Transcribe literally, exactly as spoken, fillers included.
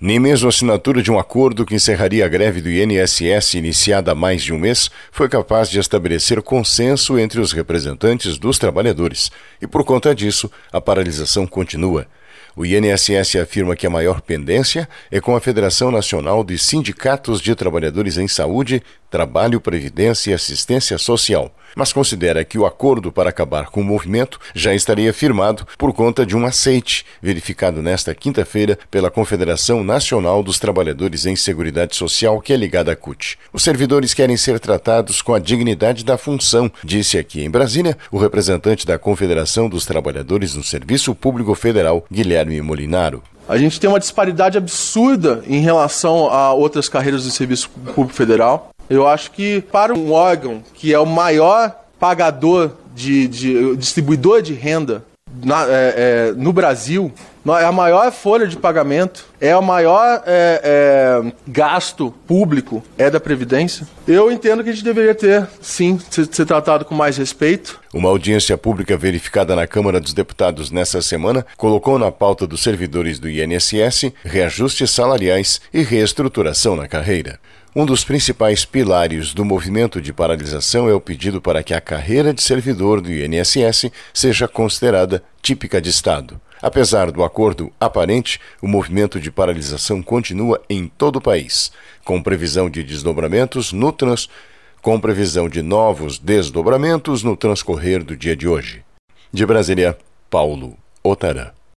Nem mesmo a assinatura de um acordo que encerraria a greve do I N S S iniciada há mais de um mês foi capaz de estabelecer consenso entre os representantes dos trabalhadores. E por conta disso, a paralisação continua. O I N S S afirma que a maior pendência é com a Federação Nacional de Sindicatos de Trabalhadores em Saúde, Trabalho, Previdência e Assistência Social, mas considera que o acordo para acabar com o movimento já estaria firmado por conta de um aceite verificado nesta quinta-feira pela Confederação Nacional dos Trabalhadores em Seguridade Social, que é ligada à C U T. Os servidores querem ser tratados com a dignidade da função, disse aqui em Brasília o representante da Confederação dos Trabalhadores no Serviço Público Federal, Guilherme Molinaro. A gente tem uma disparidade absurda em relação a outras carreiras do Serviço Público Federal. Eu acho que para um órgão que é o maior pagador, de, de distribuidor de renda na, é, é, no Brasil, é a maior folha de pagamento, é o maior é, é, gasto público, é da Previdência. Eu entendo que a gente deveria ter, sim, ser, ser tratado com mais respeito. Uma audiência pública verificada na Câmara dos Deputados nesta semana colocou na pauta dos servidores do I N S S reajustes salariais e reestruturação na carreira. Um dos principais pilares do movimento de paralisação é o pedido para que a carreira de servidor do I N S S seja considerada típica de Estado. Apesar do acordo aparente, o movimento de paralisação continua em todo o país, com previsão de desdobramentos no trans... com previsão de novos desdobramentos no transcorrer do dia de hoje. De Brasília, Paulo Otarã.